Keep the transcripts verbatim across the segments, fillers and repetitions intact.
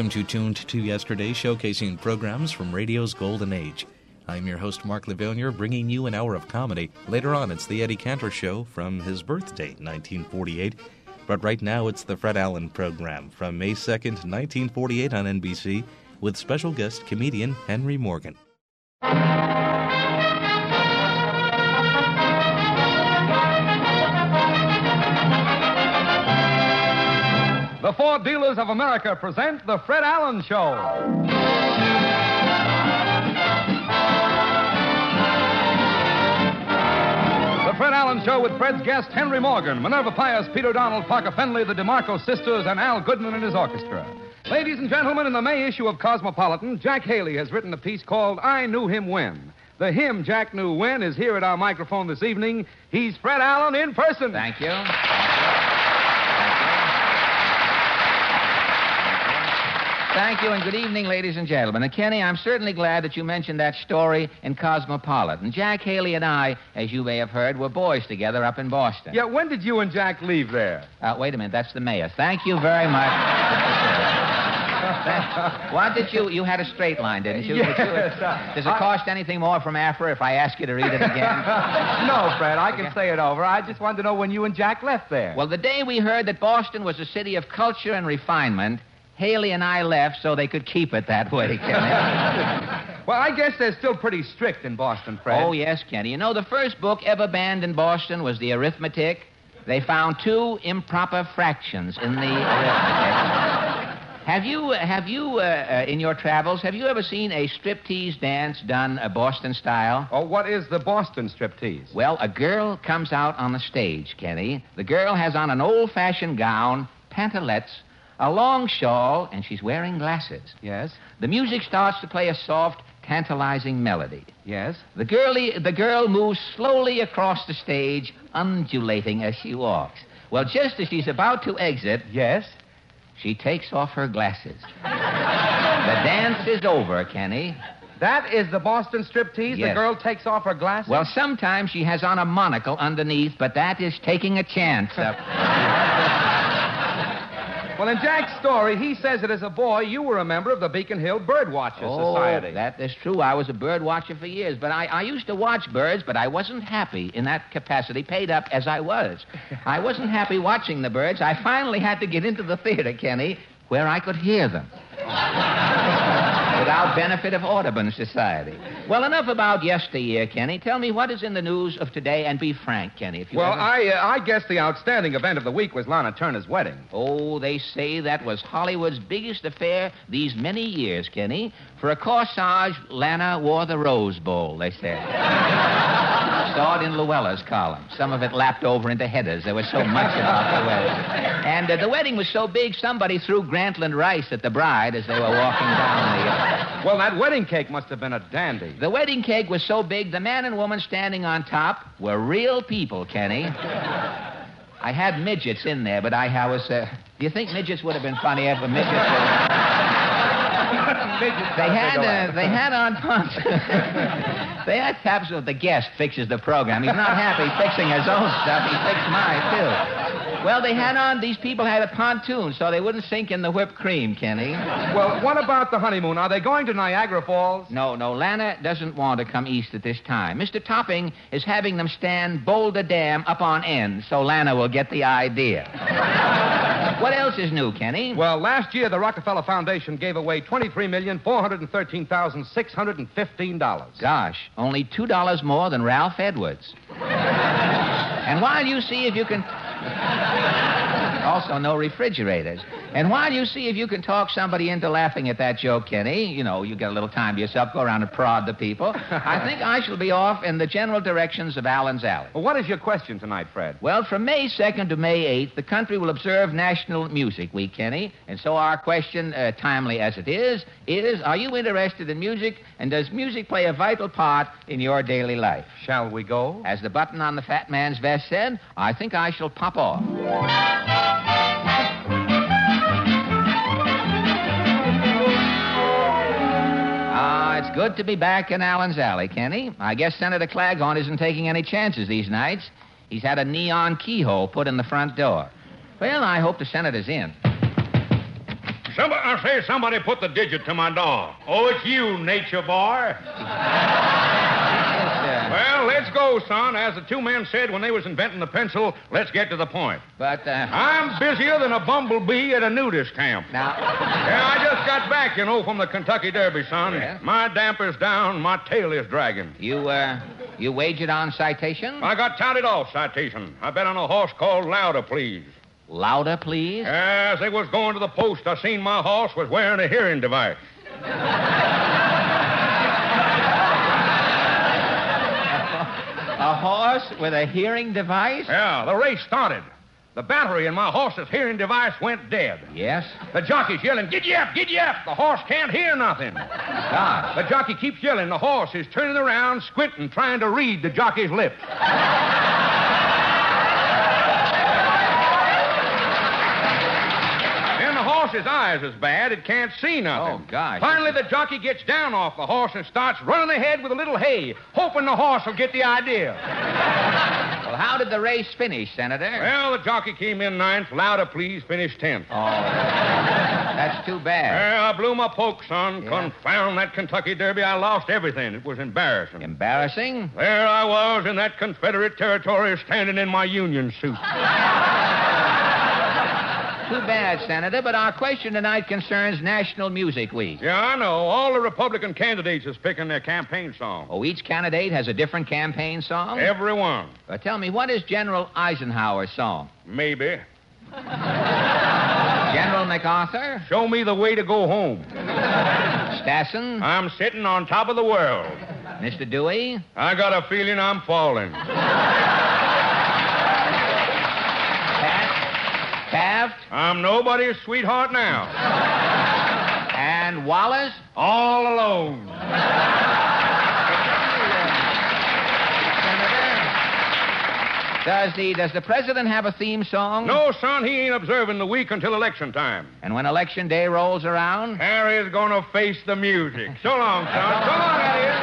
welcome to Tuned to Yesterday, showcasing programs from radio's golden age. I'm your host, Mark Lavillier, bringing you an hour of comedy. Later on, it's the Eddie Cantor Show from his birthday, nineteen forty-eight. But right now, it's the Fred Allen Program from May second, nineteen forty-eight on N B C, with special guest comedian Henry Morgan. The Ford Dealers of America present The Fred Allen Show. The Fred Allen Show with Fred's guest, Henry Morgan, Minerva Pius, Peter Donald, Parker Fenley, the DeMarco sisters, and Al Goodman and his orchestra. Ladies and gentlemen, in the May issue of Cosmopolitan, Jack Haley has written a piece called I Knew Him When. The him Jack knew when is here at our microphone this evening. He's Fred Allen in person. Thank you. Thank you, and good evening, ladies and gentlemen. And Kenny, I'm certainly glad that you mentioned that story in Cosmopolitan. Jack Haley and I, as you may have heard, were boys together up in Boston. Yeah, when did you and Jack leave there? Uh, wait a minute, that's the mayor. Thank you very much. That, what did you... You had a straight line, didn't you? Yes. You, does it cost I, anything more from Afra if I ask you to read it again? No, Fred, I can say it over. I just wanted to know when you and Jack left there. Well, the day we heard that Boston was a city of culture and refinement, Haley and I left so they could keep it that way, Kenny. Well, I guess they're still pretty strict in Boston, Fred. Oh, yes, Kenny. You know, the first book ever banned in Boston was the arithmetic. They found two improper fractions in the arithmetic. Have you, have you, uh, uh, in your travels, have you ever seen a striptease dance done uh, Boston style? Oh, what is the Boston striptease? Well, a girl comes out on the stage, Kenny. The girl has on an old-fashioned gown, pantalettes, a long shawl, and she's wearing glasses. Yes? The music starts to play a soft, tantalizing melody. Yes? The, girlie, the girl moves slowly across the stage, undulating as she walks. Well, just as she's about to exit... Yes? She takes off her glasses. The dance is over, Kenny. That is the Boston striptease? Yes. The girl takes off her glasses? Well, sometimes she has on a monocle underneath, but that is taking a chance. Well, in Jack's story, he says that as a boy, you were a member of the Beacon Hill Birdwatcher oh, Society. That is true. I was a bird watcher for years, but I, I used to watch birds, but I wasn't happy in that capacity, paid up as I was. I wasn't happy watching the birds. I finally had to get into the theater, Kenny, where I could hear them. Without benefit of Audubon Society. Well, enough about yesteryear, Kenny. Tell me what is in the news of today, and be frank, Kenny. If you well, ever... I uh, I guess the outstanding event of the week was Lana Turner's wedding. Oh, they say that was Hollywood's biggest affair these many years, Kenny. For a corsage, Lana wore the Rose Bowl, they said. Saw it in Luella's column. Some of it lapped over into headers. There was so much about the wedding. And uh, the wedding was so big, somebody threw Grantland rice at the bride as they were walking down the... Uh... Well, that wedding cake must have been a dandy. The wedding cake was so big, the man and woman standing on top were real people, Kenny. I had midgets in there, but I, I was... Uh... Do you think midgets would have been funny if a midget... They had uh, they had on pumps. They had taps with the guest fixes the program. He's not happy fixing his own stuff. He fixed mine, too. Well, they had on, these people had a pontoon so they wouldn't sink in the whipped cream, Kenny. Well, what about the honeymoon? Are they going to Niagara Falls? No, no, Lana doesn't want to come east at this time. Mister Topping is having them stand Boulder Dam up on end so Lana will get the idea. What else is new, Kenny? Well, last year the Rockefeller Foundation gave away twenty-three million four hundred thirteen thousand six hundred fifteen dollars. Gosh, only two dollars more than Ralph Edwards. And while you see if you can... Also, no refrigerators. And while you see if you can talk somebody into laughing at that joke, Kenny, you know, you get a little time to yourself, go around and prod the people, I think I shall be off in the general directions of Allen's Alley. Well, what is your question tonight, Fred? Well, from May second to May eighth, the country will observe National Music Week, Kenny. And so our question, uh, timely as it is, is, are you interested in music, and does music play a vital part in your daily life? Shall we go? As the button on the fat man's vest said, I think I shall pop off. Ah, it's good to be back in Allen's Alley, Kenny. I guess Senator Claghorn isn't taking any chances these nights. He's had a neon keyhole put in the front door. Well, I hope the senator's in. Somebody, I say somebody put the digit to my door. Oh, it's you, nature boy. Well, let's go, son. As the two men said when they was inventing the pencil, let's get to the point. But, uh... I'm busier than a bumblebee at a nudist camp. Now... Yeah, I just got back, you know, from the Kentucky Derby, son. Yeah? My damper's down, my tail is dragging. You, uh... You wagered on citation? I got touted off citation. I bet on a horse called Louder, Please. Louder, please? As they was going to the post, I seen my horse was wearing a hearing device. A horse with a hearing device? Yeah, the race started. The battery in my horse's hearing device went dead. Yes? The jockey's yelling, "Giddy up, giddy up!" The horse can't hear nothing. Gosh. The jockey keeps yelling. The horse is turning around, squinting, trying to read the jockey's lips. Then the horse's eyes is bad. It can't see nothing. Oh, gosh. Finally, the jockey gets down off the horse and starts running ahead with a little hay, hoping the horse will get the idea. Well, how did the race finish, Senator? Well, the jockey came in ninth. Louder, Please finished tenth. Oh, that's too bad. Yeah, I blew my poke, son. Yeah. Confound that Kentucky Derby. I lost everything. It was embarrassing. Embarrassing? There I was in that Confederate territory standing in my Union suit. Too bad, Senator, but our question tonight concerns National Music Week. Yeah, I know. All the Republican candidates is picking their campaign song. Oh, each candidate has a different campaign song? Every one. Uh, tell me, what is General Eisenhower's song? Maybe. General MacArthur? Show me the way to go home. Stassen? I'm sitting on top of the world. Mister Dewey? I got a feeling I'm falling. Taft? I'm nobody's sweetheart now. And Wallace? All alone. Does the, does the president have a theme song? No, son, he ain't observing the week until election time. And when election day rolls around? Harry's gonna face the music. So long, son. So long, Harry.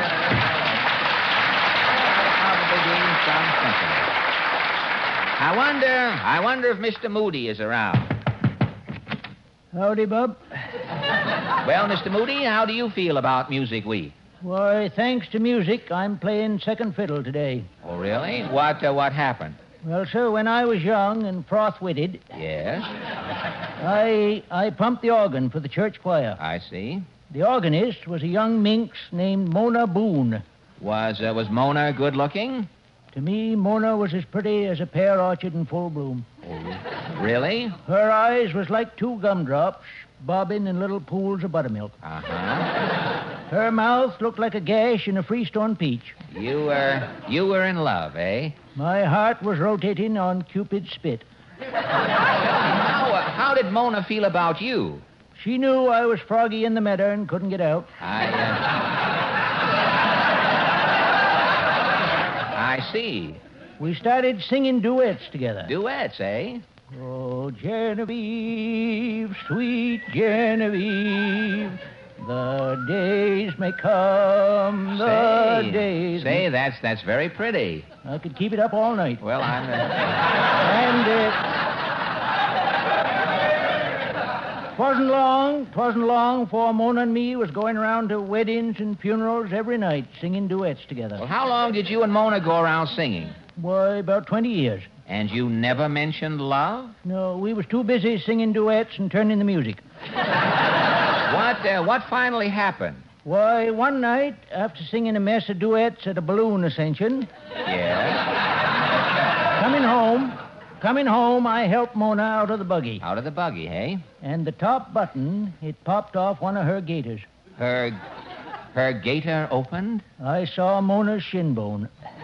Probably being some symphony. I wonder, I wonder if Mister Moody is around. Howdy, Bub. Well, Mister Moody, how do you feel about Music Week? Why, thanks to music, I'm playing second fiddle today. Oh, really? What, uh, what happened? Well, sir, when I was young and froth-witted, Yes, I I pumped the organ for the church choir. I see. The organist was a young minx named Mona Boone. Was, uh, was Mona good-looking? To me, Mona was as pretty as a pear orchard in full bloom. Oh, really? Her eyes was like two gumdrops bobbing in little pools of buttermilk. Uh-huh. Her mouth looked like a gash in a freestone peach. You were, you were in love, eh? My heart was rotating on Cupid's spit. How, uh, how did Mona feel about you? She knew I was froggy in the meadow and couldn't get out. I, uh... I see. We started singing duets together. Duets, eh? Oh, Genevieve, sweet Genevieve, the days may come, the say, days Say, may... that's, that's very pretty. I could keep it up all night. Well, I'm... Uh... And it... Twasn't long, twasn't long for Mona and me was going around to weddings and funerals every night, singing duets together. Well, how long did you and Mona go around singing? Why, about twenty years. And you never mentioned love? No, we was too busy singing duets and turning the music. What, uh, what finally happened? Why, one night, after singing a mess of duets at a balloon ascension, Yes? coming home, coming home, I helped Mona out of the buggy. Out of the buggy, eh? And the top button, it popped off one of her gaiters. Her... her gaiter opened? I saw Mona's shin bone.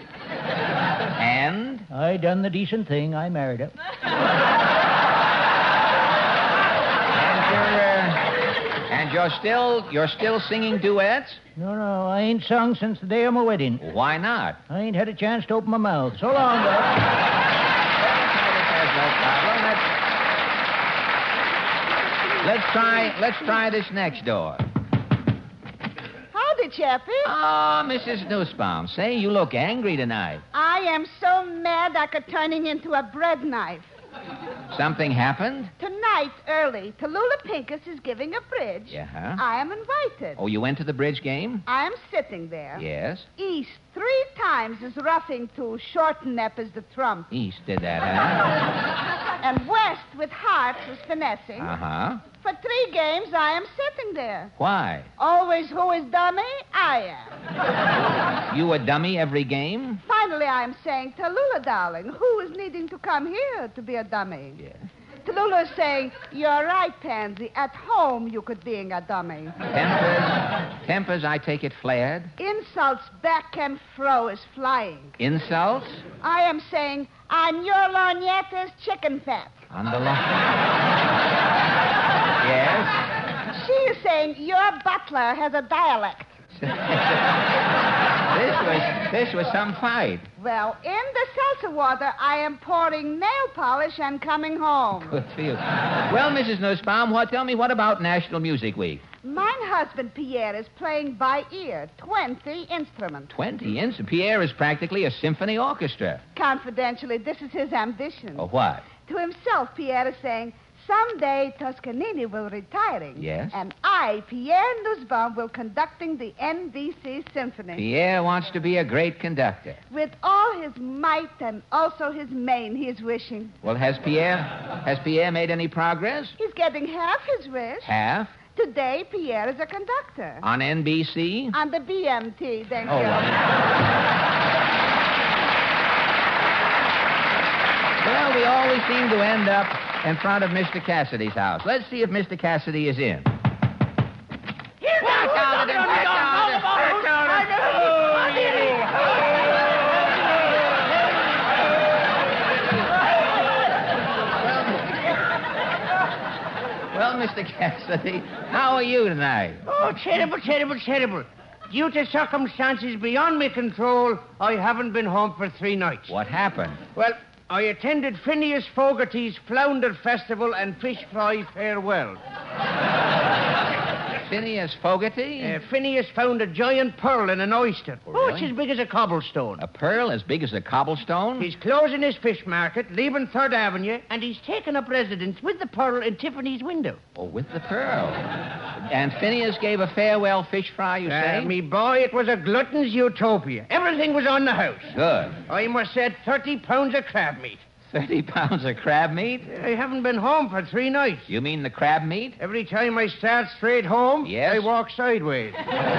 And? I done the decent thing. I married her. And you're, uh, and you're still, you're still singing duets? No, no, I ain't sung since the day of my wedding. Why not? I ain't had a chance to open my mouth. So long, Doc. There's no problem. Let's, let's try, let's try this next door. Howdy, Chappie. Oh, Missus Nussbaum, say, you look angry tonight. I am so mad I could turn him into a bread knife. Something happened? Tonight, early, Tallulah Pincus is giving a bridge. Yeah. I am invited. Oh, you went to the bridge game? I am sitting there. Yes. East three times is roughing to shorten up as the trump. East did that, huh? And West with hearts is finessing. Uh-huh. For three games, I am sitting there. Why? Always who is dummy? I am. You a dummy every game? Finally, I am saying, Tallulah, darling, who is needing to come here to be a dummy? Yeah. Tallulah is saying, you're right, Pansy. At home, you could being a dummy. Tempers, tempers, I take it, flared. Insults back and fro is flying. Insults? I am saying, on your lorgnetta's chicken fat. On the line. Yes? She is saying, your butler has a dialect. This was this was some fight. Well, in the seltzer water, I am pouring nail polish and coming home. Good for you. Well, Missus Nussbaum, what? Tell me, what about National Music Week? Mine husband, Pierre, is playing by ear, twenty instruments. Twenty instruments. Pierre is practically a symphony orchestra. Confidentially, this is his ambition. Oh, what? To himself, Pierre is saying, someday Toscanini will retiring. Yes? And I, Pierre Nussbaum, will conducting the N B C Symphony. Pierre wants to be a great conductor. With all his might and also his main, he is wishing. Well, has Pierre has Pierre made any progress? He's getting half his wish. Half? Today, Pierre is a conductor. On N B C? On the B M T, thank Oh, you. well. Well, we always seem to end up in front of Mister Cassidy's house. Let's see if Mister Cassidy is in. Here, Back out of it, back out of it, back out of it. Well, Mister Cassidy, how are you tonight? Oh, terrible, terrible, terrible. Due to circumstances beyond my control, I haven't been home for three nights. What happened? Well, I attended Phineas Fogarty's Flounder Festival and Fish Fry Farewell. Phineas Fogarty? Uh, Phineas found a giant pearl in an oyster. Oh, Oh, it's really? as big as a cobblestone. A pearl as big as a cobblestone? He's closing his fish market, leaving Third Avenue, and he's taken up residence with the pearl in Tiffany's window. Oh, with the pearl. And Phineas gave a farewell fish fry, you say? Uh, me boy, it was a glutton's utopia. Everything was on the house. Good. I must said thirty pounds of crab meat. Thirty pounds of crab meat? I haven't been home for three nights. You mean the crab meat? Every time I start straight home, Yes? I walk sideways.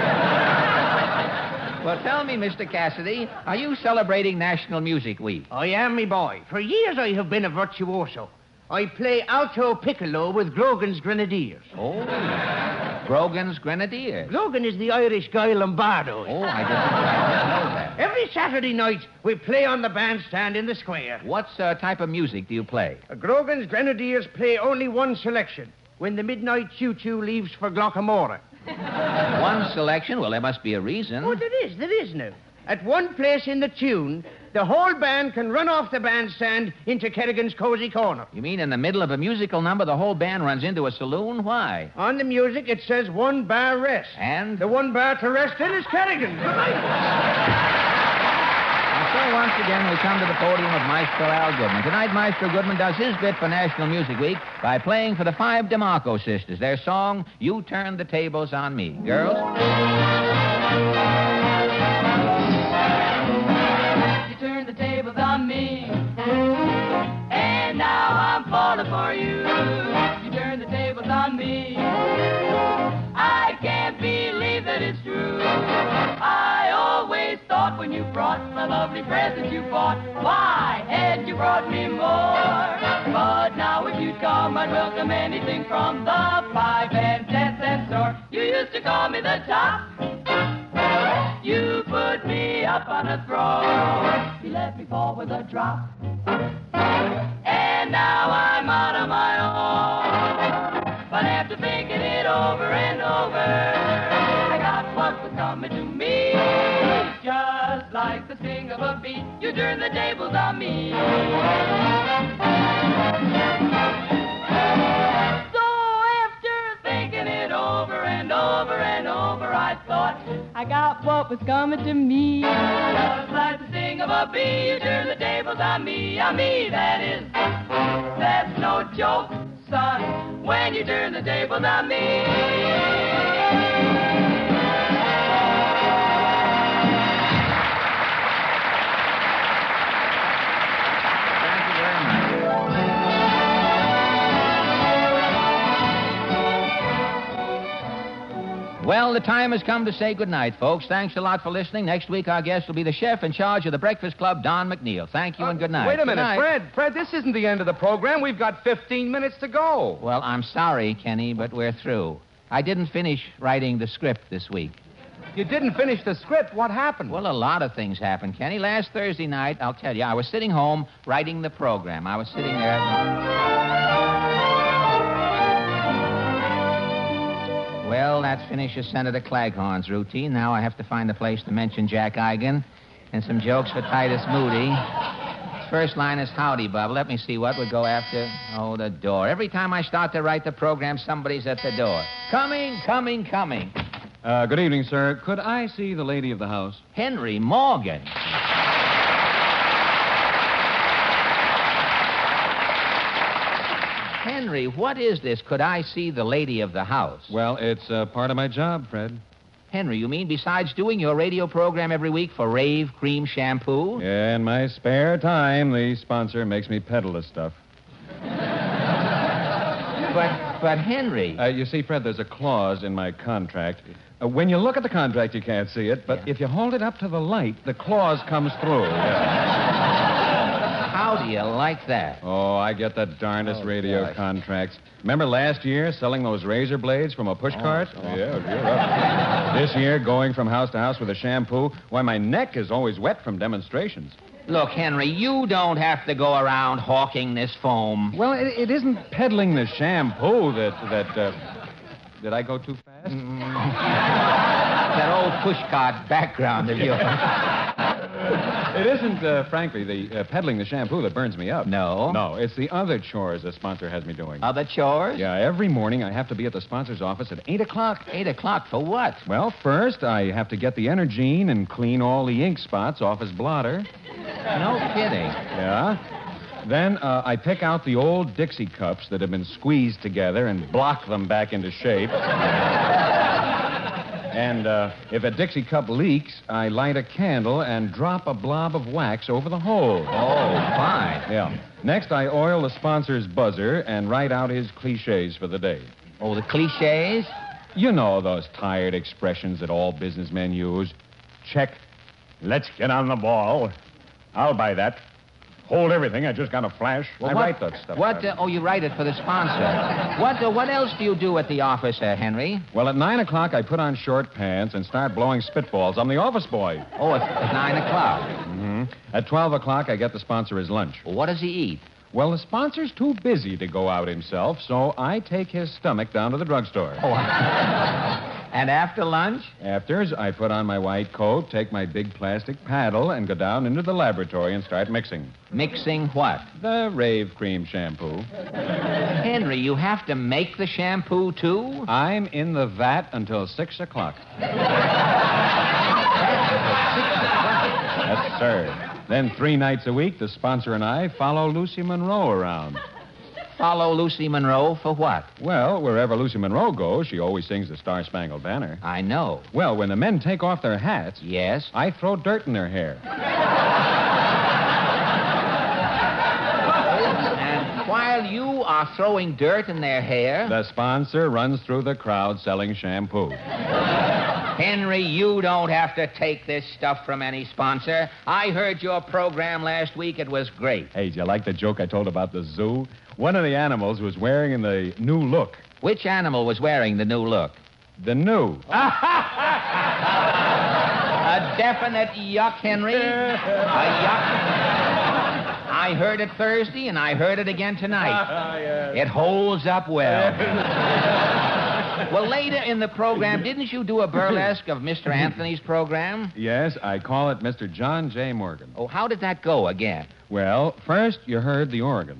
Well, tell me, Mister Cassidy, are you celebrating National Music Week? I am, me boy. For years I have been a virtuoso. I play alto piccolo with Grogan's Grenadiers. Oh, Grogan's Grenadiers. Grogan is the Irish Guy Lombardo. Oh, I didn't, I didn't know that. Every Saturday night, we play on the bandstand in the square. What uh, type of music do you play? Uh, Grogan's Grenadiers play only one selection. When the midnight choo-choo leaves for Glockamora. One selection? Well, there must be a reason. Oh, there is, there is now. At one place in the tune, the whole band can run off the bandstand into Kerrigan's Cozy Corner. You mean in the middle of a musical number, the whole band runs into a saloon? Why? On the music, it says one bar rest. And? The one bar to rest in is Kerrigan. Good night. And so once again, we come to the podium of Maestro Al Goodman. Tonight, Maestro Goodman does his bit for National Music Week by playing for the five DeMarco sisters their song, You Turned the Tables on Me. Girls? Turn the tables on me, and now I'm falling for you. You turn the tables on me. I can't believe that it's true. I always thought when you brought the lovely present you bought, why had you brought me more? But now if you'd come, I'd welcome anything from the five and ten cent store. You used to call me the top. You put me up on a throne. You let me fall with a drop. And now I'm out of my own. But after thinking it over and over, I got what was coming to me. Just like the sting of a bee, you turned the tables on me. So after thinking it over and over and over, I thought I got what was coming to me. Just like the sting of a bee, you turned the tables on me, on me, that is. joke, son, when you turn the tables on me. Well, the time has come to say goodnight, folks. Thanks a lot for listening. Next week, our guest will be the chef in charge of the Breakfast Club, Don McNeil. Thank you and good night. Wait a minute, Good night. Fred. Fred, this isn't the end of the program. We've got fifteen minutes to go. Well, I'm sorry, Kenny, but we're through. I didn't finish writing the script this week. You didn't finish the script. What happened? Well, a lot of things happened, Kenny. Last Thursday night, I'll tell you, I was sitting home writing the program. I was sitting there... Well, that finishes Senator Claghorn's routine. Now I have to find a place to mention Jack Eigen and some jokes for Titus Moody. His first line is howdy, Bub. Let me see what would go after. Oh, the door. Every time I start to write the program, somebody's at the door. Coming, coming, coming. Uh, good evening, sir. Could I see the lady of the house? Henry Morgan. Henry, what is this? Could I see the lady of the house? Well, it's uh, part of my job, Fred. Henry, you mean besides doing your radio program every week for Rave Cream Shampoo? Yeah, in my spare time, the sponsor makes me peddle the stuff. But, but Henry... Uh, you see, Fred, there's a clause in my contract. Uh, when you look at the contract, you can't see it, but Yeah. if you hold it up to the light, the clause comes through. Yeah. How do you like that? Oh, I get the darndest Oh, radio gosh. contracts. Remember last year selling those razor blades from a push cart? oh. Yeah, you're up. This year going from house to house with a shampoo. Why, my neck is always wet from demonstrations. Look, Henry, you don't have to go around hawking this foam. Well, it, it isn't peddling the shampoo that... that uh... Did I go too fast? That old pushcart background of yours. It isn't, uh, frankly, the uh, peddling the shampoo that burns me up. No? No, it's the other chores the sponsor has me doing. Other chores? Yeah, every morning I have to be at the sponsor's office at eight o'clock. Eight o'clock for what? Well, first I have to get the Energine and clean all the ink spots off his blotter. No kidding. Yeah. Then uh, I pick out the old Dixie cups that have been squeezed together and block them back into shape. And uh, if a Dixie cup leaks, I light a candle and drop a blob of wax over the hole. Oh, fine. Yeah. Next, I oil the sponsor's buzzer and write out his cliches for the day. Oh, the cliches? You know those tired expressions that all businessmen use. Check. Let's get on the ball. I'll buy that. Hold everything. I just got a flash. Well, I what, write that stuff. What? Uh, oh, you write it for the sponsor. What? Uh, what else do you do at the office, uh, Henry? Well, at nine o'clock, I put on short pants and start blowing spitballs. I'm the office boy. Oh, it's, it's nine o'clock. Mm-hmm. At twelve o'clock, I get the sponsor his lunch. Well, what does he eat? Well, the sponsor's too busy to go out himself, so I take his stomach down to the drugstore. Oh. And after lunch? Afters, I put on my white coat, take my big plastic paddle, and go down into the laboratory and start mixing. Mixing what? The Rave Cream shampoo. Henry, you have to make the shampoo, too? I'm in the vat until six o'clock. Yes, sir. Then three nights a week, the sponsor and I follow Lucy Monroe around. Follow Lucy Monroe for what? Well, wherever Lucy Monroe goes, she always sings the Star-Spangled Banner. I know. Well, when the men take off their hats, Yes? I throw dirt in their hair. And while you are throwing dirt in their hair... The sponsor runs through the crowd selling shampoo. Henry, you don't have to take this stuff from any sponsor. I heard your program last week. It was great. Hey, did you like the joke I told about the zoo? One of the animals was wearing the new look. Which animal was wearing the new look? The new. A definite yuck, Henry. A yuck. I heard it Thursday, and I heard it again tonight. It holds up well. Well, later in the program, didn't you do a burlesque of Mister Anthony's program? Yes, I call it Mister John J. Morgan. Oh, how did that go again? Well, first you heard the organ.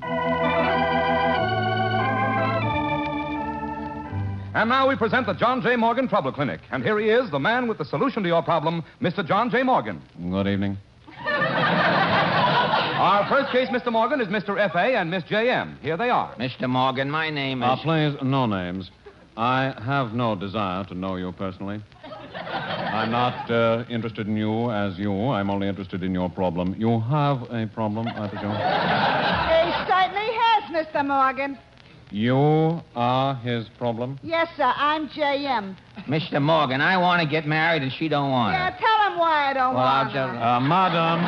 And now we present the John J. Morgan Trouble Clinic. And here he is, the man with the solution to your problem, Mister John J. Morgan. Good evening. Our first case, Mister Morgan, is Mister F A and Miss J M. Here they are. Mister Morgan, my name is... Uh, please, no names. I have no desire to know you personally. I'm not uh, interested in you as you. I'm only interested in your problem. You have a problem, I presume? He certainly has, Mister Morgan. You are his problem? Yes, sir. I'm J M. Mister Morgan, I want to get married and she don't want Yeah, it. tell him why I don't Well, want I'll tell him. Uh, madam.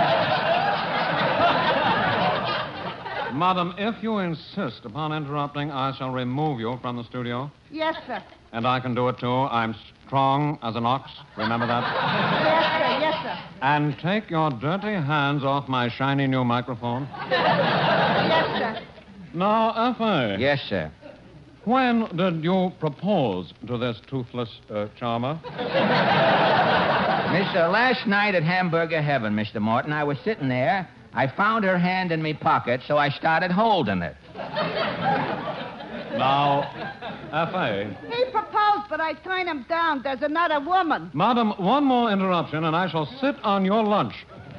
Madam, if you insist upon interrupting, I shall remove you from the studio. Yes, sir. And I can do it, too. I'm strong as an ox. Remember that? Yes, sir. Yes, sir. And take your dirty hands off my shiny new microphone. Yes, sir. Now, F A. Yes, sir. When did you propose to this toothless uh, charmer? Mister, last night at Hamburger Heaven, Mister Morton, I was sitting there. I found her hand in me pocket, so I started holding it. Now, F A. He proposed, but I turned him down. There's another woman. Madam, one more interruption, and I shall sit on your lunch.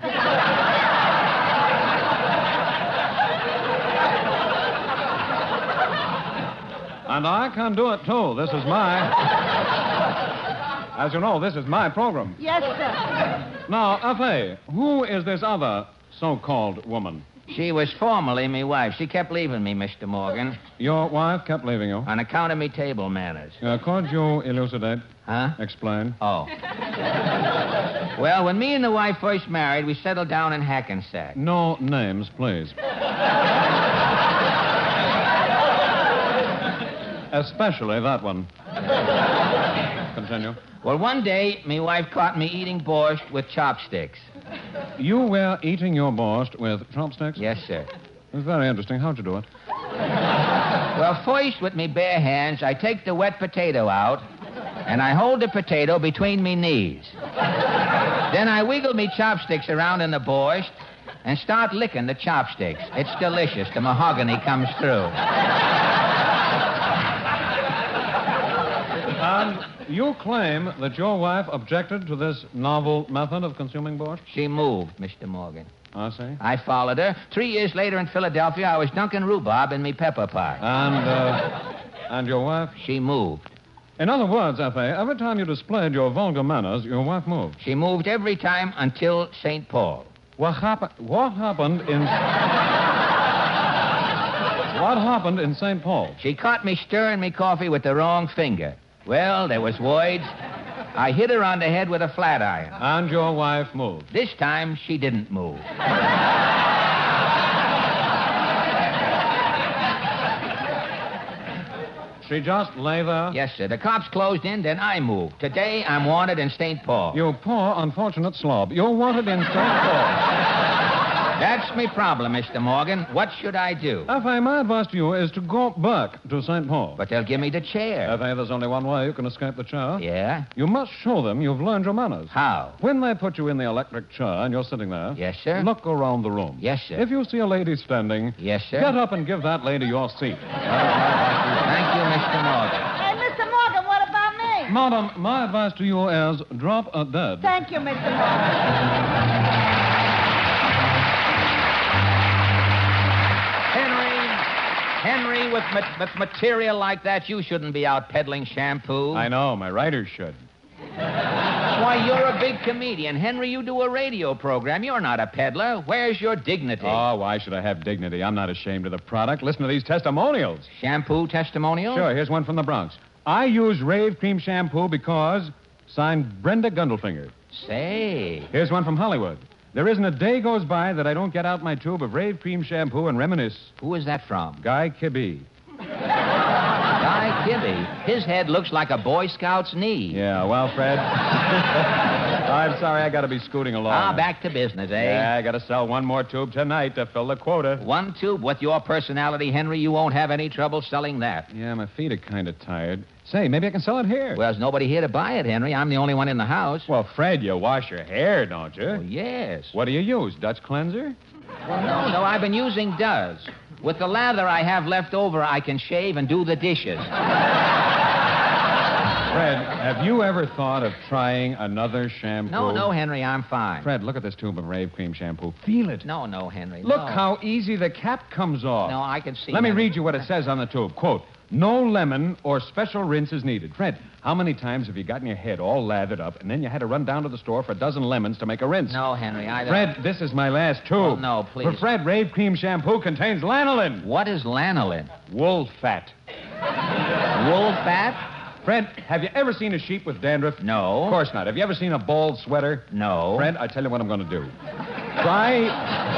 And I can do it, too. This is my... As you know, this is my program. Yes, sir. Now, F A, who is this other so-called woman? She was formerly me wife. She kept leaving me, Mister Morgan, Your wife kept leaving you. on account of me table manners. Uh, could you elucidate? Huh? Explain. Oh. Well, when me and the wife first married, we settled down in Hackensack. No names, please. Especially that one. Continue. Well, one day, me wife caught me eating borscht with chopsticks. You were eating your borscht with chopsticks? Yes, sir. It's very interesting. How'd you do it? Well, first, with me bare hands, I take the wet potato out, and I hold the potato between me knees. Then I wiggle me chopsticks around in the borscht and start licking the chopsticks. It's delicious. The mahogany comes through. And you claim that your wife objected to this novel method of consuming borscht? She moved, Mister Morgan. I see. I followed her. Three years later in Philadelphia, I was dunking rhubarb in me pepper pot. And, uh, and your wife? She moved. In other words, F A, every time you displayed your vulgar manners, your wife moved. She moved every time until Saint Paul. What happened? What happened in... What happened in Saint Paul? She caught me stirring me coffee with the wrong finger. Well, there was words. I hit her on the head with a flat iron. And your wife moved. This time, she didn't move. She just lay there? Yes, sir. The cops closed in, then I moved. Today, I'm wanted in Saint Paul. You poor, unfortunate slob. You're wanted in Saint Paul. That's me problem, Mister Morgan. What should I do? F A, my advice to you is to go back to Saint Paul. But they'll give me the chair. F A, there's only one way you can escape the chair. Yeah? You must show them you've learned your manners. How? When they put you in the electric chair and you're sitting there... Yes, sir? Look around the room. Yes, sir. If you see a lady standing... Yes, sir? Get up and give that lady your seat. Thank you, Mister Morgan. Hey, Mister Morgan, what about me? Madam, my advice to you is drop a dead. Thank you, Mister Morgan. Henry, with, ma- with material like that, you shouldn't be out peddling shampoo. I know, my writers should. Why, you're a big comedian. Henry, you do a radio program. You're not a peddler. Where's your dignity? Oh, why should I have dignity? I'm not ashamed of the product. Listen to these testimonials. Shampoo testimonials? Sure, here's one from the Bronx. I use Rave Cream Shampoo because... Signed, Brenda Gundelfinger. Say. Here's one from Hollywood. There isn't a day goes by that I don't get out my tube of Rave Cream Shampoo and reminisce. Who is that from? Guy Kibbe. Guy Kibbe. His head looks like a Boy Scout's knee. Yeah, well, Fred... I'm sorry, I gotta be scooting along. Ah, back to business, eh? Yeah, I gotta sell one more tube tonight to fill the quota. One tube? With your personality, Henry, you won't have any trouble selling that. Yeah, my feet are kind of tired. Say, maybe I can sell it here. Well, there's nobody here to buy it, Henry. I'm the only one in the house. Well, Fred, you wash your hair, don't you? Oh, yes. What do you use, Dutch cleanser? Well, no, no, I've been using Does. With the lather I have left over, I can shave and do the dishes. Fred, have you ever thought of trying another shampoo? No, no, Henry, I'm fine. Fred, look at this tube of Rave Cream shampoo. Feel it. No, no, Henry, Look no. how easy the cap comes off. No, I can see. Let me Henry. read you what it says on the tube. Quote, no lemon or special rinse is needed. Fred, how many times have you gotten your head all lathered up and then you had to run down to the store for a dozen lemons to make a rinse? No, Henry, I don't... Fred, this is my last tube. Oh, no, please. For Fred, Rave Cream shampoo contains lanolin. What is lanolin? Wool fat. Wool fat? Fred, have you ever seen a sheep with dandruff? No. Of course not. Have you ever seen a bald sweater? No. Fred, I tell you what I'm going to do. Try...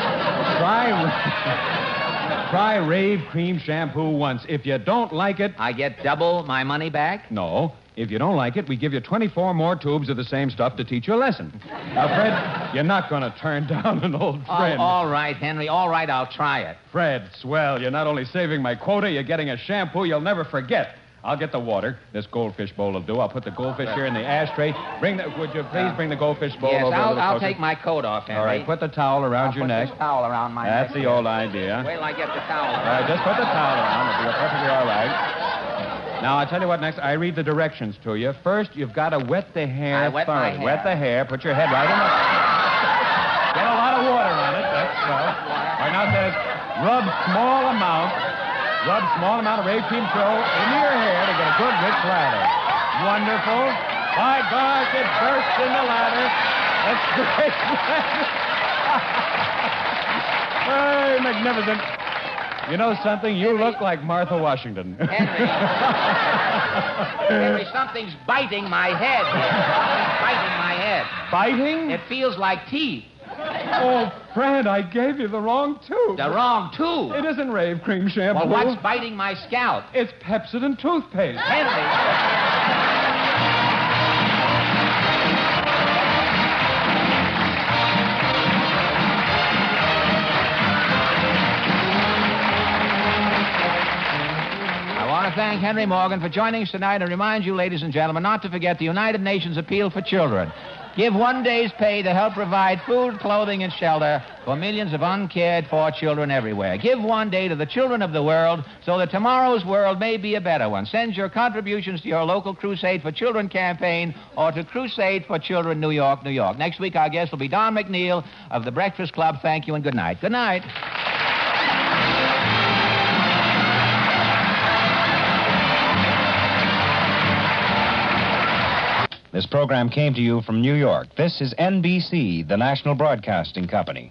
Try... Try Rave Cream shampoo once. If you don't like it... I get double my money back? No. If you don't like it, we give you twenty-four more tubes of the same stuff to teach you a lesson. Now, Fred, you're not going to turn down an old friend. Oh, all right, Henry. All right, I'll try it. Fred, swell. You're not only saving my quota, you're getting a shampoo you'll never forget. I'll get the water. This goldfish bowl will do. I'll put the goldfish here in the ashtray. Bring the... Would you please bring the goldfish bowl Yes, over a I'll, little I'll closer? take my coat off, Henry. All right, put the towel around I'll your put neck. this towel around my That's neck. the old idea. Wait till I get the towel All around. right, just put the towel around. It'll be perfectly all right. Now, I'll tell you what next. I read the directions to you. First, you've got to wet the hair I wet my thoroughly. hair. Wet the hair. Put your head right in the... Get a lot of water on it. That's well. All right, now it says rub small amount. Rub small amount of Rave Cream Pro into your hair to get a good rich lather. Wonderful. By gosh, it bursts in the lather. That's great. Hey, magnificent. You know something? You look like Martha Washington. Henry. Henry, something's biting my head. Something's biting my head. Biting? It feels like teeth. Oh, Fred, I gave you the wrong tube. The wrong tube. It isn't Rave Cream shampoo. Well, what's biting my scalp? It's Pepsodent toothpaste. Henry. I want to thank Henry Morgan for joining us tonight and remind you, ladies and gentlemen, not to forget the United Nations Appeal for Children. Give one day's pay to help provide food, clothing, and shelter for millions of uncared-for children everywhere. Give one day to the children of the world so that tomorrow's world may be a better one. Send your contributions to your local Crusade for Children campaign or to Crusade for Children, New York, New York. Next week, our guest will be Don McNeil of the Breakfast Club. Thank you and good night. Good night. This program came to you from New York. This is N B C, the National Broadcasting Company.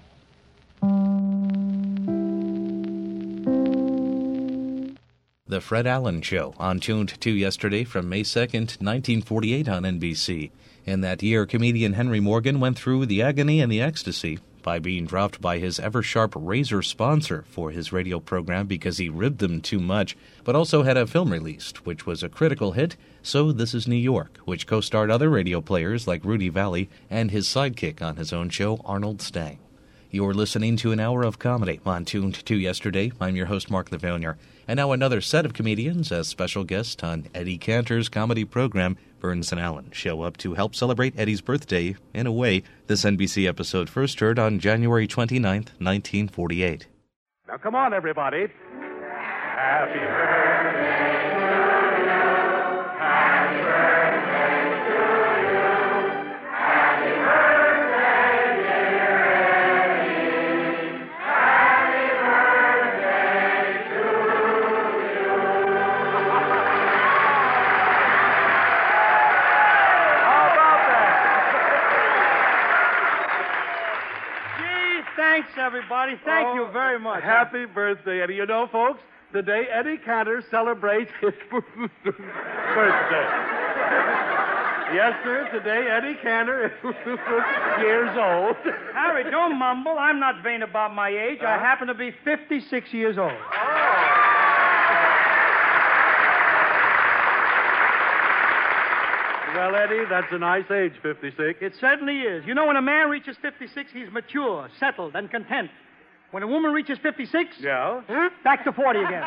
The Fred Allen Show, on tuned to yesterday from May second, nineteen forty-eight on N B C. In that year, comedian Henry Morgan went through the agony and the ecstasy by being dropped by his ever-sharp Razor sponsor for his radio program because he ribbed them too much, but also had a film released, which was a critical hit, So This Is New York, which co-starred other radio players like Rudy Vallee and his sidekick on his own show, Arnold Stang. You're listening to an hour of comedy on Tuned to Yesterday. I'm your host, Mark Livonier. And now another set of comedians as special guests on Eddie Cantor's comedy program, Burns and Allen, show up to help celebrate Eddie's birthday, in a way. This N B C episode first heard on January twenty-ninth, nineteen forty-eight. Now, come on, everybody. Happy birthday. Thanks, everybody. Thank oh, you very much. Happy birthday, Eddie. You know, folks, today Eddie Cantor celebrates his birthday. Yes, sir, today Eddie Cantor is years old. Harry, don't mumble. I'm not vain about my age. Uh-huh. I happen to be fifty-six years old. Oh. Well, Eddie, that's a nice age, fifty-six. It certainly is. You know, when a man reaches fifty-six, he's mature, settled, and content. When a woman reaches fifty-six, yeah, back to forty again.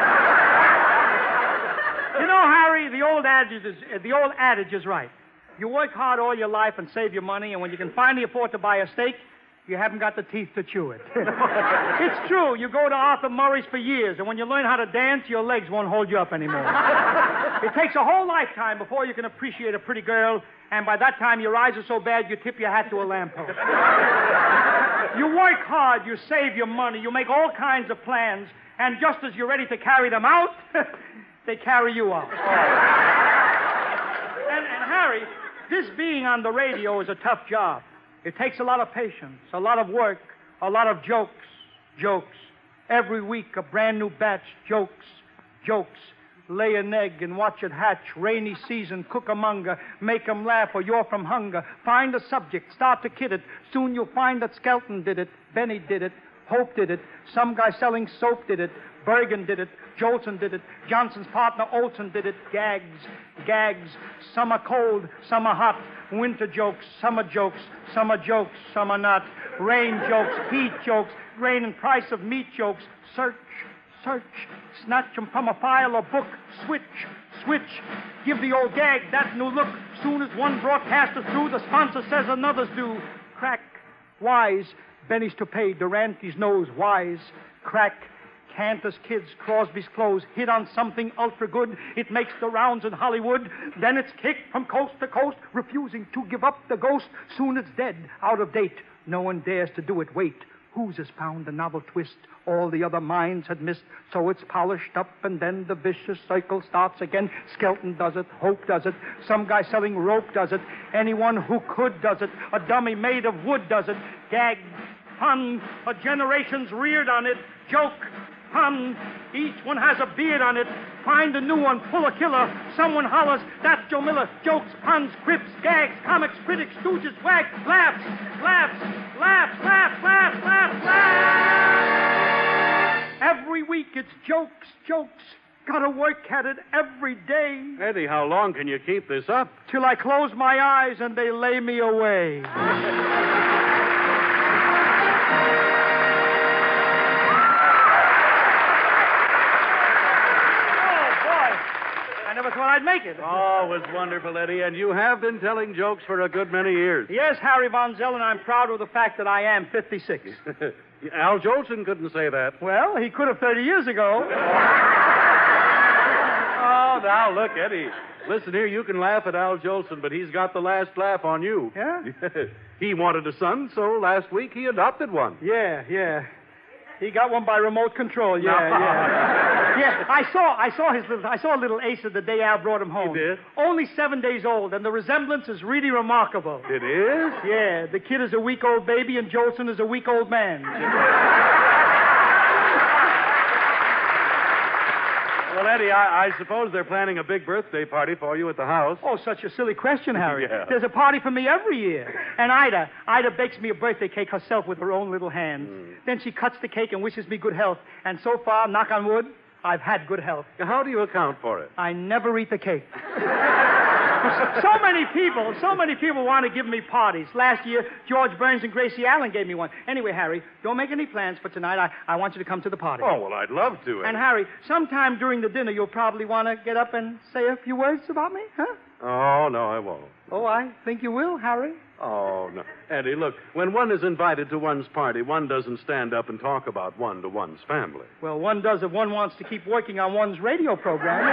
You know, Harry, the old adage is the old adage is right. You work hard all your life and save your money, and when you can finally afford to buy a steak, You haven't got the teeth to chew it. It's true. You go to Arthur Murray's for years, and when you learn how to dance, your legs won't hold you up anymore. It takes a whole lifetime before you can appreciate a pretty girl, and by that time your eyes are so bad you tip your hat to a lamppost. You work hard, you save your money, you make all kinds of plans, and just as you're ready to carry them out, they carry you out. and, and Harry, this being on the radio is a tough job. It takes a lot of patience, a lot of work, a lot of jokes, jokes. Every week, a brand new batch, jokes, jokes. Lay an egg and watch it hatch. Rainy season, cook a monger, make 'em laugh or you're from hunger. Find a subject, start to kid it. Soon you'll find that Skelton did it, Benny did it, Hope did it, some guy selling soap did it, Bergen did it, Jolson did it, Johnson's partner Olson did it. Gags, gags. Some are cold, some are hot. Winter jokes, summer jokes, summer jokes, summer not. Rain jokes, heat jokes, grain and price of meat jokes. Search, search, snatch 'em from a file or book. Switch, switch, give the old gag that new look. Soon as one broadcaster's through, the sponsor says another's due. Crack, wise, Benny's to pay, Durante's nose, wise. Crack, Cantor's kids, Crosby's clothes, hit on something ultra good. It makes the rounds in Hollywood. Then it's kicked from coast to coast, refusing to give up the ghost. Soon it's dead, out of date. No one dares to do it. Wait, whose has found a novel twist all the other minds had missed? So it's polished up, and then the vicious cycle starts again. Skelton does it, Hope does it, some guy selling rope does it, anyone who could does it, a dummy made of wood does it. Gag, pun, a generation's reared on it. Joke, pun, each one has a beard on it. Find a new one, pull a killer. Someone hollers, that's Joe Miller. Jokes, puns, quips, gags, comics, critics, stooges, wags, laughs, laughs, laughs, laughs, laughs, laughs, laughs. Every week it's jokes, jokes. Gotta work at it every day. Eddie, how long can you keep this up? Till I close my eyes and they lay me away. Never thought I'd make it. Oh, it was wonderful, Eddie, and you have been telling jokes for a good many years. Yes, Harry Von Zell, and I'm proud of the fact that I am fifty-six. Al Jolson couldn't say that. Well, he could have thirty years ago. Oh, now, look, Eddie. Listen here, you can laugh at Al Jolson, but he's got the last laugh on you. Yeah? He wanted a son, so last week he adopted one. Yeah, yeah. He got one by remote control. Yeah, No. yeah. Yeah, I saw I saw his little I saw a little Asa the day Al brought him home. You did? Only seven days old, and the resemblance is really remarkable. It is? Yeah, the kid is a week-old baby, and Jolson is a week-old man. Well, Eddie, I, I suppose they're planning a big birthday party for you at the house. Oh, such a silly question, Harry. Yeah. There's a party for me every year. And Ida, Ida bakes me a birthday cake herself with her own little hands. Mm. Then she cuts the cake and wishes me good health. And so far, knock on wood, I've had good health. How do you account for it? I never eat the cake. So many people, so many people want to give me parties. Last year, George Burns and Gracie Allen gave me one. Anyway, Harry, don't make any plans for tonight. I, I want you to come to the party. Oh, well, I'd love to. Eddie. And, Harry, sometime during the dinner, you'll probably want to get up and say a few words about me, huh? Oh, no, I won't. Oh, I think you will, Harry. Oh, no. Eddie, look, when one is invited to one's party, one doesn't stand up and talk about one to one's family. Well, one does if one wants to keep working on one's radio program.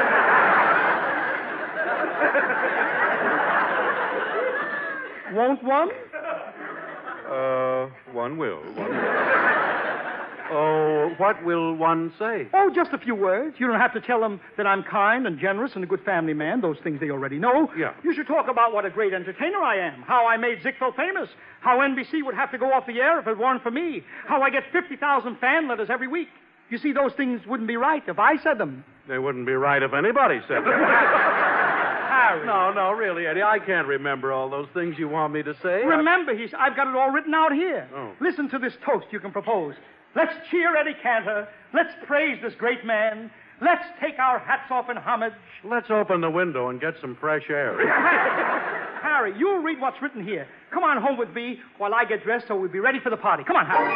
Won't one? Uh, one will. One will. Oh, what will one say? Oh, just a few words. You don't have to tell them that I'm kind and generous and a good family man. Those things they already know. Yeah. You should talk about what a great entertainer I am, how I made Ziegfeld famous, how N B C would have to go off the air if it weren't for me, how I get fifty thousand fan letters every week. You see, those things wouldn't be right if I said them. They wouldn't be right if anybody said them. Harry. No, no, really, Eddie, I can't remember all those things you want me to say. Remember, he's, I've got it all written out here. Oh. Listen to this toast you can propose. Let's cheer Eddie Cantor. Let's praise this great man. Let's take our hats off in homage. Let's open the window and get some fresh air. Harry, you'll read what's written here. Come on home with me while I get dressed so we'll be ready for the party. Come on, Harry.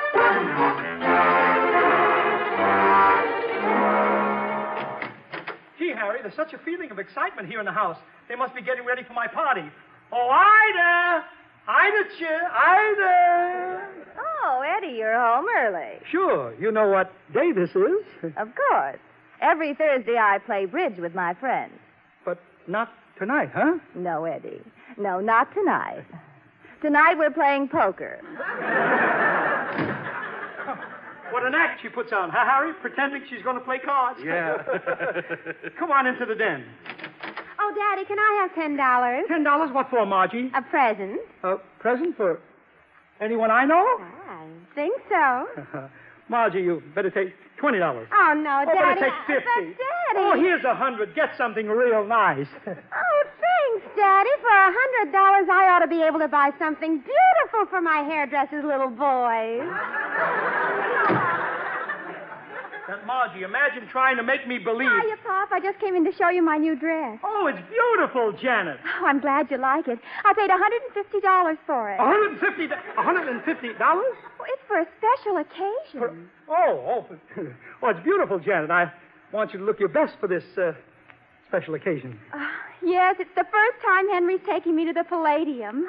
Gee, Harry, there's such a feeling of excitement here in the house. They must be getting ready for my party. Oh, Ida! Ida, cheer, Ida! Oh, Eddie, you're home early. Sure. You know what day this is. Of course. Every Thursday I play bridge with my friends. But not tonight, huh? No, Eddie. No, not tonight. Tonight we're playing poker. What an act she puts on, huh, Harry? Pretending she's going to play cards. Yeah. Come on into the den. Oh, Daddy, can I have ten dollars? Ten dollars? What for, Margie? A present. A present for anyone I know? I think so. Margie, you better take twenty dollars. Oh, no, Oh, Daddy. better take fifty. But, Daddy. Oh, here's a hundred. Get something real nice. Oh, thanks, Daddy. For a hundred dollars, I ought to be able to buy something beautiful for my hairdresser's little boys. That Margie, imagine trying to make me believe. Hiya, Pop. I just came in to show you my new dress. Oh, it's beautiful, Janet. Oh, I'm glad you like it. I paid one hundred fifty dollars for it. one hundred fifty dollars? one hundred fifty dollars? Oh, it's for a special occasion. For... Oh, oh. Oh, it's beautiful, Janet. I want you to look your best for this uh, special occasion. Uh, yes, it's the first time Henry's taking me to the Palladium.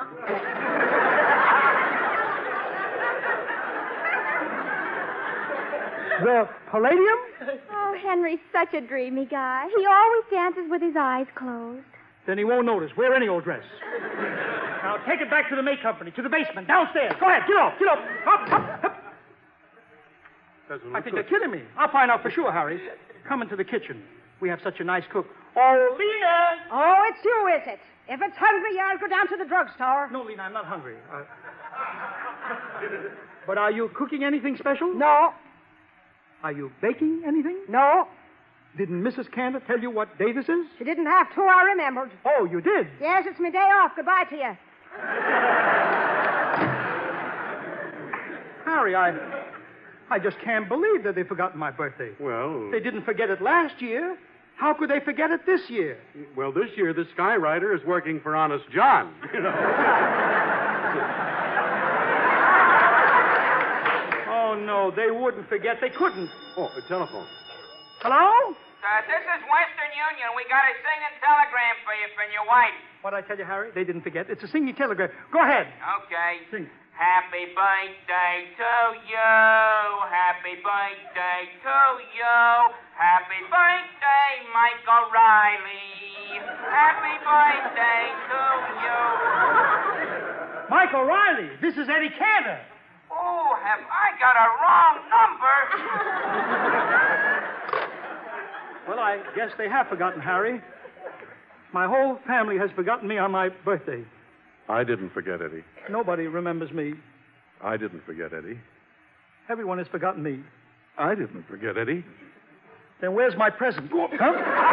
The Palladium? Oh, Henry's such a dreamy guy. He always dances with his eyes closed. Then he won't notice. Wear any old dress. Now, take it back to the make company, to the basement, downstairs. Go ahead, get off, get off. Up, up, up. I think they're kidding me. I'll find out for sure, Harry. Come into the kitchen. We have such a nice cook. Oh, Lena! Oh, it's you, is it? If it's hungry, I'll go down to the drugstore. No, Lena, I'm not hungry. Uh... But are you cooking anything special? No. Are you baking anything? No. Didn't Missus Cantor tell you what day this is? She didn't have to, I remembered. Oh, you did? Yes, it's my day off. Goodbye to you. Harry, I... I just can't believe that they've forgotten my birthday. Well... They didn't forget it last year. How could they forget it this year? Well, this year the Skyrider is working for Honest John, you know. Oh, no, they wouldn't forget. They couldn't. Oh, a telephone. Hello? Uh, this is Western Union. We got a singing telegram for you from your wife. What'd I tell you, Harry? They didn't forget. It's a singing telegram. Go ahead. Okay. Sing. Happy birthday to you. Happy birthday to you. Happy birthday, Michael Riley. Happy birthday to you. Michael Riley, this is Eddie Cantor. Oh, have I got a wrong number? Well, I guess they have forgotten, Harry. My whole family has forgotten me on my birthday. I didn't forget Eddie. Nobody remembers me. I didn't forget Eddie. Everyone has forgotten me. I didn't forget Eddie. Then where's my present? Huh?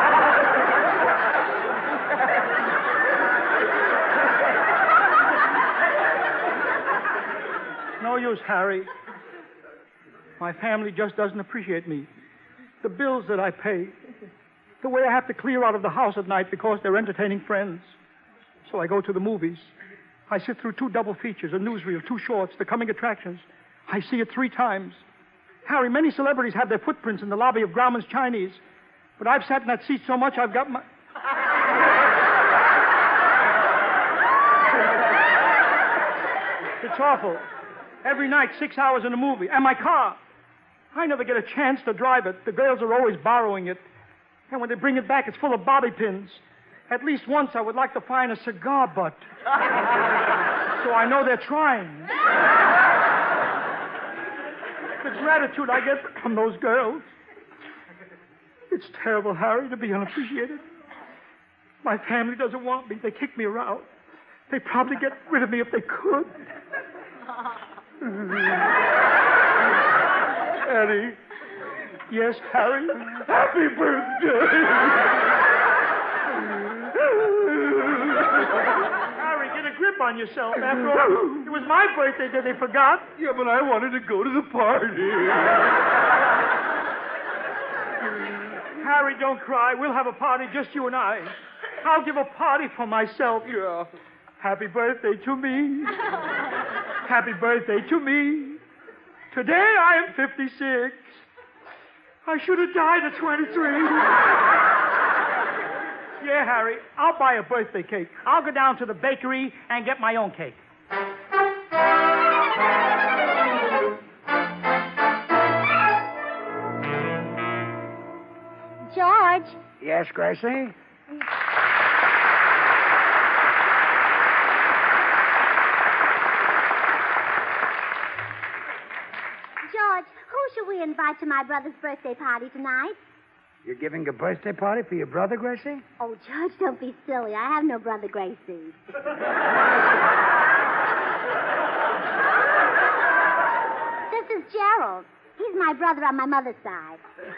No use, Harry. My family just doesn't appreciate me. The bills that I pay. The way I have to clear out of the house at night because they're entertaining friends. So I go to the movies. I sit through two double features, a newsreel, two shorts, the coming attractions. I see it three times. Harry, many celebrities have their footprints in the lobby of Grauman's Chinese. But I've sat in that seat so much I've got my... It's awful. Every night, six hours in a movie. And my car. I never get a chance to drive it. The girls are always borrowing it. And when they bring it back, it's full of bobby pins. At least once I would like to find a cigar butt. So I know they're trying. The gratitude I get from those girls. It's terrible, Harry, to be unappreciated. My family doesn't want me. They kick me around. They'd probably get rid of me if they could. Eddie. Yes, Harry? Happy birthday! Harry, get a grip on yourself. After all, it was my birthday that they forgot. Yeah, but I wanted to go to the party. Harry, don't cry. We'll have a party, just you and I. I'll give a party for myself. Yeah. Happy birthday to me. Happy birthday to me. Today I am fifty-six. I should have died at twenty-three. Yeah, Harry, I'll buy a birthday cake. I'll go down to the bakery and get my own cake. George. Yes, Gracie? George, who should we invite to my brother's birthday party tonight? You're giving a birthday party for your brother, Gracie? Oh, George, don't be silly. I have no brother, Gracie. This is Gerald. He's my brother on my mother's side.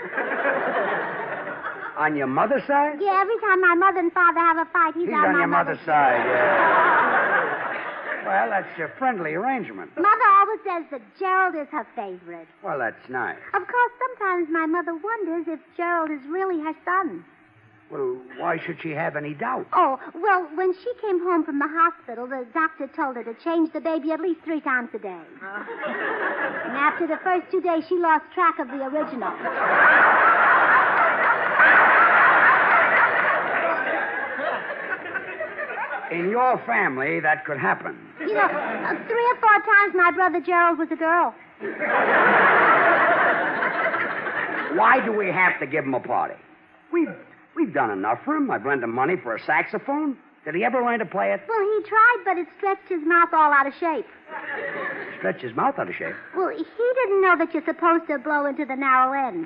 On your mother's side? Yeah, every time my mother and father have a fight, he's, He's on, on my your mother's side, yeah. Well, that's a friendly arrangement. Mother always says that Gerald is her favorite. Well, that's nice. Of course, sometimes my mother wonders if Gerald is really her son. Well, why should she have any doubt? Oh, well, when she came home from the hospital, the doctor told her to change the baby at least three times a day. And after the first two days, she lost track of the original. In your family, that could happen. You know, uh, three or four times my brother Gerald was a girl. Why do we have to give him a party? We've, we've done enough for him. I've lent him money for a saxophone. Did he ever learn to play it? Well, he tried, but it stretched his mouth all out of shape. Stretch his mouth out of shape? Well, he didn't know that you're supposed to blow into the narrow end.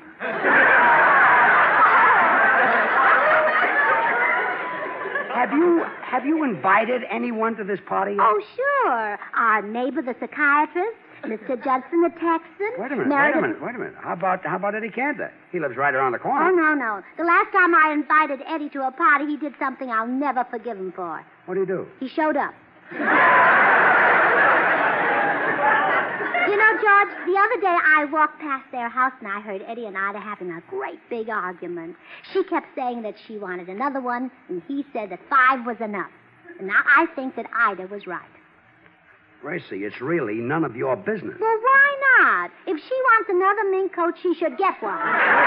Have you have you invited anyone to this party yet? Oh, sure. Our neighbor, the psychiatrist, Mister Judson, the Texan. Wait a minute, Meredith... wait a minute, wait a minute. How about how about Eddie Cantor? He lives right around the corner. Oh, no, no. The last time I invited Eddie to a party, he did something I'll never forgive him for. What did he do? He showed up. You know, George, the other day I walked past their house and I heard Eddie and Ida having a great big argument. She kept saying that she wanted another one, and he said that five was enough. And now I think that Ida was right. Gracie, it's really none of your business. Well, why not? If she wants another mink coat, she should get one.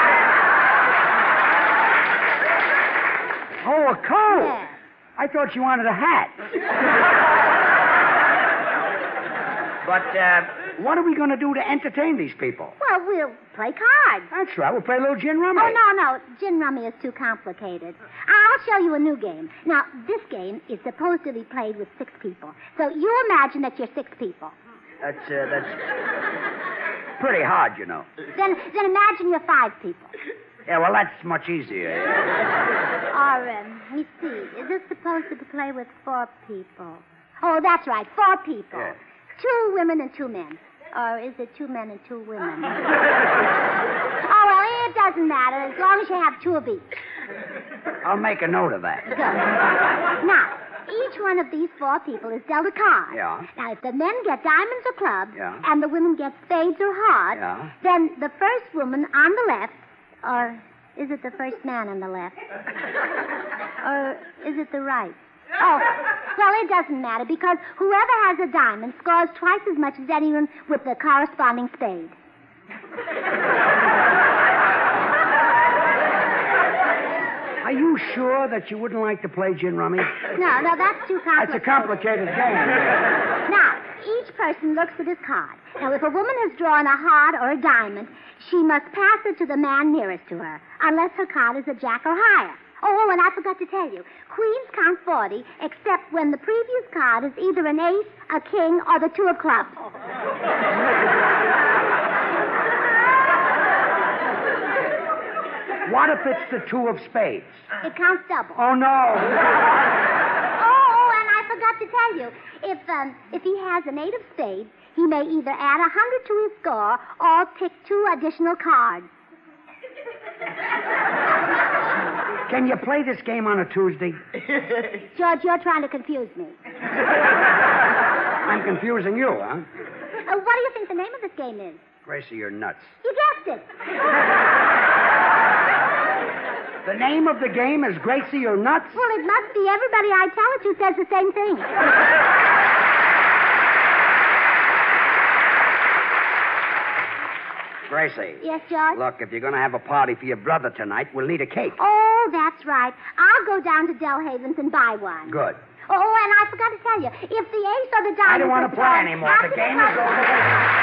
Oh, a coat? Yeah. I thought you wanted a hat. But, uh, what are we going to do to entertain these people? Well, we'll play cards. That's right. We'll play a little gin rummy. Oh, no, no. Gin rummy is too complicated. I'll show you a new game. Now, this game is supposed to be played with six people. So you imagine that you're six people. That's, uh, that's pretty hard, you know. Then, then imagine you're five people. Yeah, well, that's much easier. Or, um, let me see. Is this supposed to be played with four people? Oh, that's right. Four people. Yeah. Two women and two men. Or is it two men and two women? Oh, well, it doesn't matter as long as you have two of each. I'll make a note of that. Good. Now, each one of these four people is dealt a card. Yeah. Now, if the men get diamonds or clubs, Yeah. and the women get spades or hearts, Yeah. then the first woman on the left, or is it the first man on the left? Or is it the right? Oh, well, it doesn't matter because whoever has a diamond scores twice as much as anyone with the corresponding spade. Are you sure that you wouldn't like to play gin rummy? No, no, that's too complicated. That's a complicated game. Now, each person looks at his card. Now, if a woman has drawn a heart or a diamond, she must pass it to the man nearest to her, unless her card is a jack or higher. Oh, and I forgot to tell you. Queens count forty, except when the previous card is either an ace, a king, or the two of clubs. What if it's the two of spades? It counts double. Oh, no. Oh, and I forgot to tell you. If, um, if he has an eight of spades, he may either add a hundred to his score or pick two additional cards. Can you play this game on a Tuesday? George, you're trying to confuse me. I'm confusing you, huh? Uh, what do you think the name of this game is? Gracie, you're nuts. You guessed it. The name of the game is Gracie, you're nuts? Well, it must be. Everybody I tell it to says the same thing. Gracie. Yes, George? Look, if you're going to have a party for your brother tonight, we'll need a cake. Oh, that's right. I'll go down to Delhaven's and buy one. Good. Oh, and I forgot to tell you. If the ace or the diamond... I don't want to play anymore. The game is over.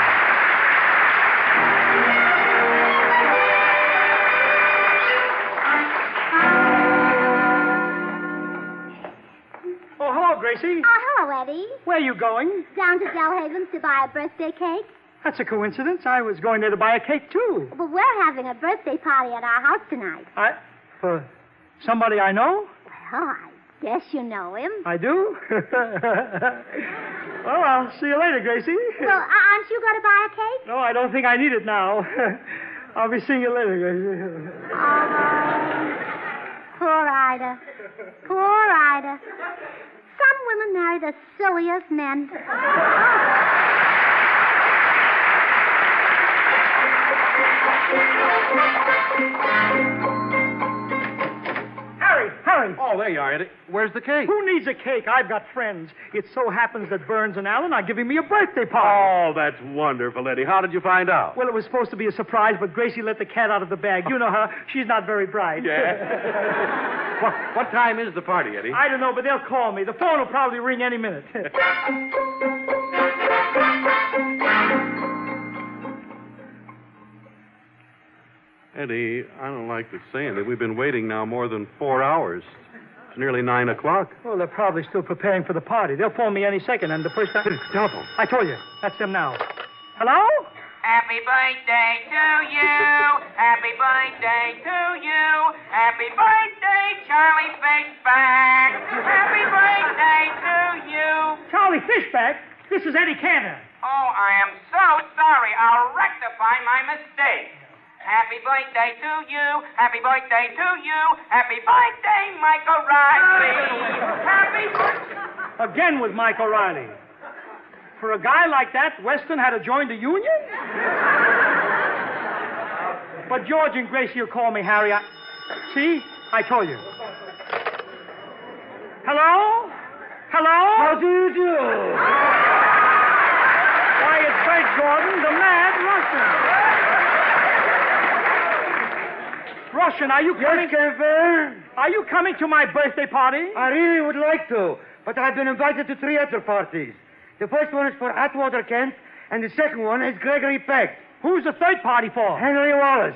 Gracie. Oh, hello, Eddie. Where are you going? Down to Delhaven's to buy a birthday cake. That's a coincidence. I was going there to buy a cake, too. Well, we're having a birthday party at our house tonight. I... For somebody I know? Well, I guess you know him. I do? Well, I'll see you later, Gracie. Well, aren't you going to buy a cake? No, I don't think I need it now. I'll be seeing you later, Gracie. Oh, poor Ida. Poor Ida. Some women marry the silliest men. Harry, Harry. Oh, there you are, Eddie. Where's the cake? Who needs a cake? I've got friends. It so happens that Burns and Allen are giving me a birthday party. Oh, that's wonderful, Eddie. How did you find out? Well, it was supposed to be a surprise, but Gracie let the cat out of the bag. You know her. She's not very bright. Yeah. what, what time is the party, Eddie? I don't know, but they'll call me. The phone will probably ring any minute. Eddie, I don't like to say it. We've been waiting now more than four hours. It's nearly nine o'clock. Well, they're probably still preparing for the party. They'll phone me any second, and the first time... Telephone. I told you. That's them now. Hello? Happy birthday to you. Happy birthday to you. Happy birthday, Charlie Fishback. Happy birthday to you. Charlie Fishback? This is Eddie Cantor. Oh, I am so sorry. I'll rectify my mistake. Happy birthday to you. Happy birthday to you. Happy birthday, Mike O'Reilly. Happy birthday. Again with Mike O'Reilly. For a guy like that, Weston had to join the union? But George and Gracie will call me, Harry. I... See? I told you. Hello? Hello? How do you do? Why, it's Fred Gordon, the Mad Russian. Russian, are you coming? Yes, Kevin. Are you coming to my birthday party? I really would like to, but I've been invited to three other parties. The first one is for Atwater Kent, and the second one is Gregory Peck. Who's the third party for? Henry Wallace.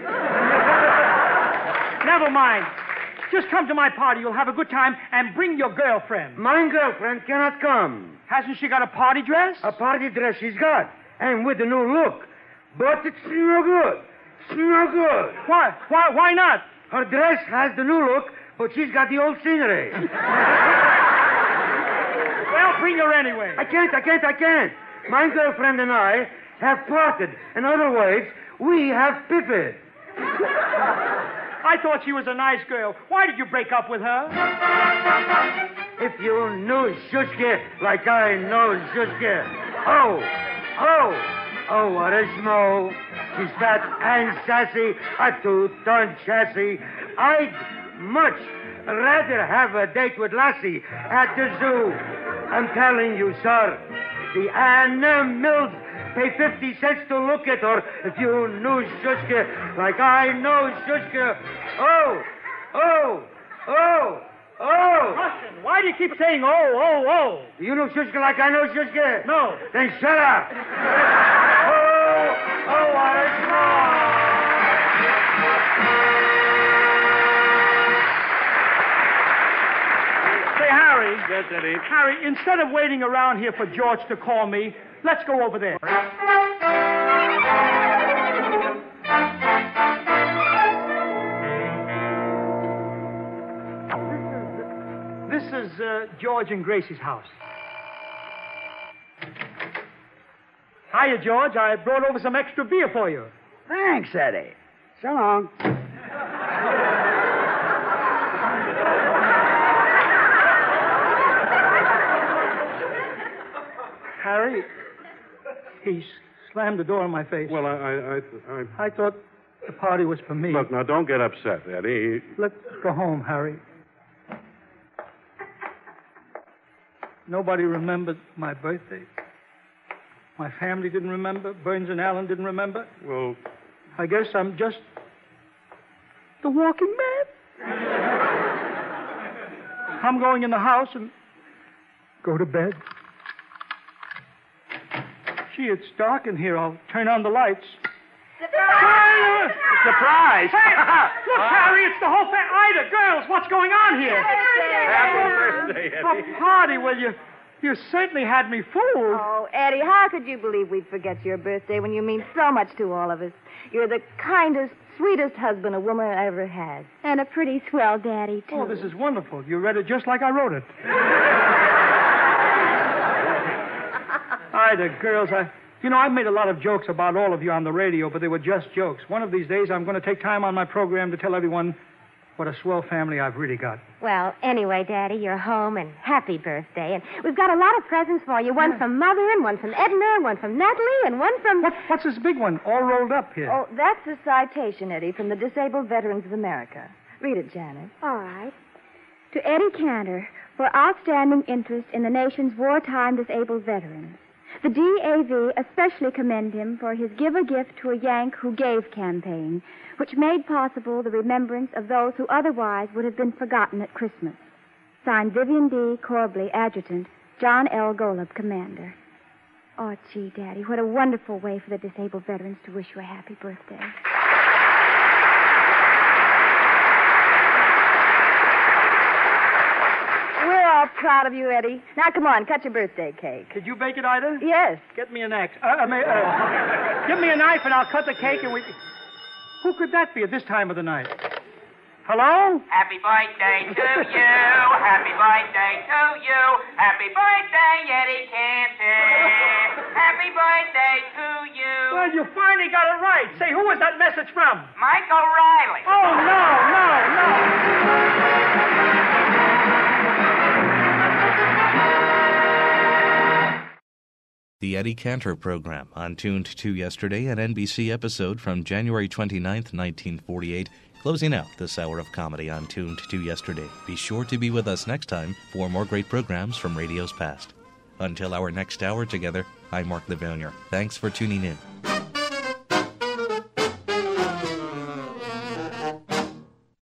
Never mind. Just come to my party. You'll have a good time, and bring your girlfriend. My girlfriend cannot come. Hasn't she got a party dress? A party dress she's got, and with a new look. But it's no good. It's no good. Why? Why? Why not? Her dress has the new look, but she's got the old scenery. Well, bring her anyway. I can't, I can't, I can't. My girlfriend and I have parted. In other words, we have piffed. I thought she was a nice girl. Why did you break up with her? If you knew Shushka like I know Shushka. Oh, oh. Oh, what a schmo. She's fat and sassy, a two-ton chassis. I'd much rather have a date with Lassie at the zoo. I'm telling you, sir, the animals pay fifty cents to look at her. If you knew Shushka like I know Shushka. Oh, oh, oh, oh. Russian, why do you keep saying oh, oh, oh? Do you know Shushka like I know Shushka? No. Then shut up. Oh, what a schmo! Say, Harry. Yes, Eddie. Harry, instead of waiting around here for George to call me, let's go over there. This is, this is uh, George and Gracie's house. Hiya, George. I brought over some extra beer for you. Thanks, Eddie. So long. Harry, he slammed the door in my face. Well, I, I, I, I thought the party was for me. Look, now, don't get upset, Eddie. Let's go home, Harry. Nobody remembered my birthday. My family didn't remember. Burns and Allen didn't remember. Well, I guess I'm just the walking man. I'm going in the house and go to bed. Gee, it's dark in here. I'll turn on the lights. Surprise! Surprise! Hey, look, Harry, it's it's the whole family. Ida, girls, what's going on here? Happy birthday, Eddie. A party? Well, you, you certainly had me fooled. Oh, Eddie, how could you believe we'd forget your birthday when you mean so much to all of us? You're the kindest, sweetest husband a woman ever had. And a pretty swell daddy, too. Oh, this is wonderful. You read it just like I wrote it. Ida, girls, I... You know, I've made a lot of jokes about all of you on the radio, but they were just jokes. One of these days, I'm going to take time on my program to tell everyone what a swell family I've really got. Well, anyway, Daddy, you're home, and happy birthday. And we've got a lot of presents for you. One yeah. from Mother, and one from Edna, one from Natalie, and one from... What, what's this big one all rolled up here? Oh, that's a citation, Eddie, from the Disabled Veterans of America. Read it, Janet. All right. To Eddie Cantor, for outstanding interest in the nation's wartime disabled veterans. The D A V especially commend him for his Give a Gift to a Yank Who Gave campaign, which made possible the remembrance of those who otherwise would have been forgotten at Christmas. Signed, Vivian D. Corbley, Adjutant, John L. Golub, Commander. Oh, gee, Daddy, what a wonderful way for the disabled veterans to wish you a happy birthday. Proud of you, Eddie. Now, come on, cut your birthday cake. Did you bake it, Ida? Yes. Get me an axe. Uh, I mean, uh, give me a knife and I'll cut the cake and we... Who could that be at this time of the night? Hello? Happy birthday to you. Happy birthday to you. Happy birthday, Eddie Cantor. Happy birthday to you. Well, you finally got it right. Say, who was that message from? Mike O'Reilly. Oh, no, no, no. The Eddie Cantor Program on Tuned to Yesterday, an N B C episode from January twenty-ninth, nineteen forty-eight, closing out this hour of comedy on Tuned to Yesterday. Be sure to be with us next time for more great programs from radio's past. Until our next hour together, I'm Mark Levonier. Thanks for tuning in.